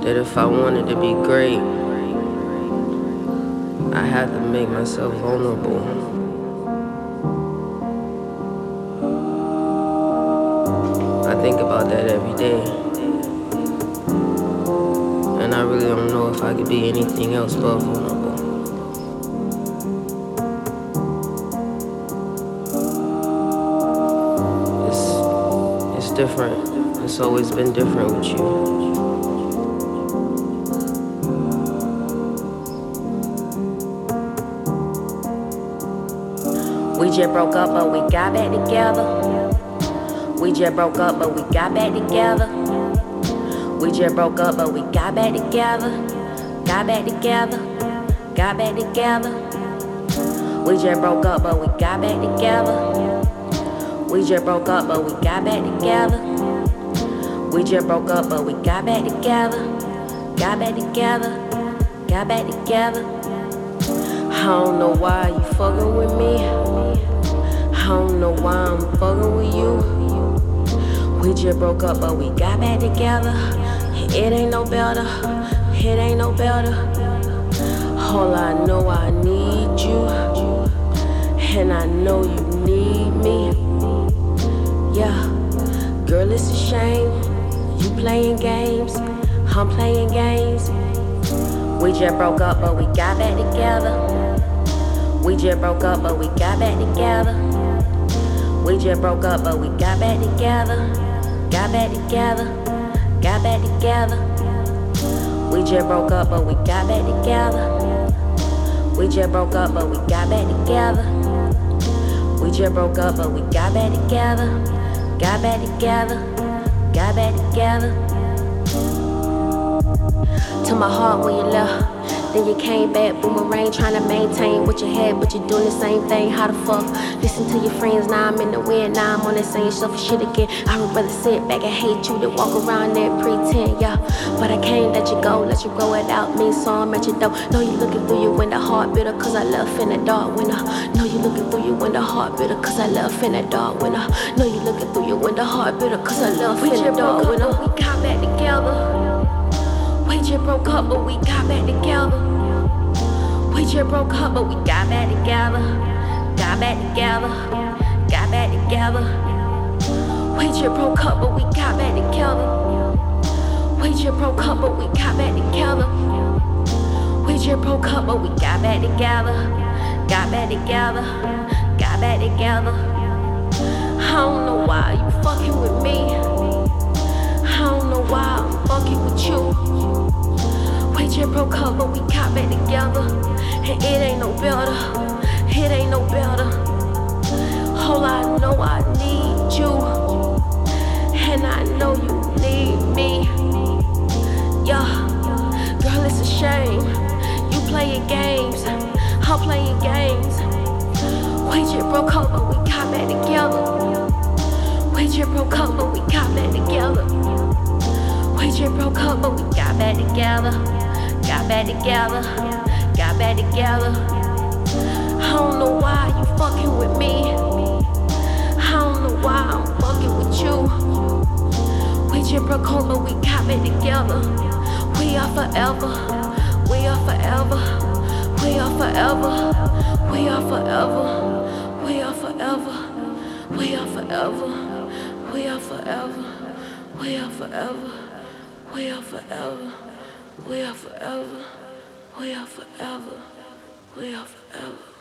that if I wanted to be great, I had to make myself vulnerable. I think about that every day, and I really don't know if I could be anything else but vulnerable. It's different. It's always been different with you. We just broke up, but we got back together. We just broke up, but we got back together. We just broke up, but we got back together. Got back together. Got back together. We just broke up, but we got back together. We just broke up, but we got back together. We just broke up, but we got back together. Got back together. Got back together. I don't know why you fucking with me. I don't know why I'm fucking with you. We just broke up, but we got back together. It ain't no better. It ain't no better. All I know, I need you, and I know you need me. Yeah, girl, it's a shame. You playing games, I'm playing games. We just broke up, but we got back together. We just broke up, but we got back together. We just broke up, but we got back together. Got back together. Got back together. We just broke up, but we got back together. We just broke up, but we got back together. We just broke up, but we got back together. Got back together. Got back together. To my heart when you left. Then you came back, boomerang, trying to maintain what you had, but you're doing the same thing. How the fuck? Listen to your friends, now I'm in the wind, now I'm on that same stuff shit again. I would rather sit back and hate you than walk around there and pretend, yeah. But I can't let you go it out, me, so I'm at your door. Know you looking through you when the heart bitter, cause I left in the dark winter. Know you looking through you when the heart bitter, cause I left in the dark winter. Know you looking through you when the heart bitter, cause I left in the dark winter. We got back together. We just broke up, but we got back together. We just broke up, but we got back together. Got back together. Got back together. We just broke up, but we got back together. We just broke up, but we got back together. We just broke up, but we got back together. Got back together. Got back together. I don't know why you fucking with me. I don't know why I'm fucking with you. We just broke up, but we got back together. And it ain't no better. It ain't no better. All I know, I need you, and I know you need me. Yeah, girl, it's a shame. You playing games, I'm playing games. We just broke up, but we got back together. We just broke up, but we got back together. We just broke up, but we got back together. Got back together. Got back together. I don't know why you fucking with me. I don't know why I'm fucking with you. We just broke up, but we got back together. We are forever. We are forever. We are forever. We are forever. We are forever. We are forever. We are forever. We are forever. We are forever. We are forever. We are forever. We are forever.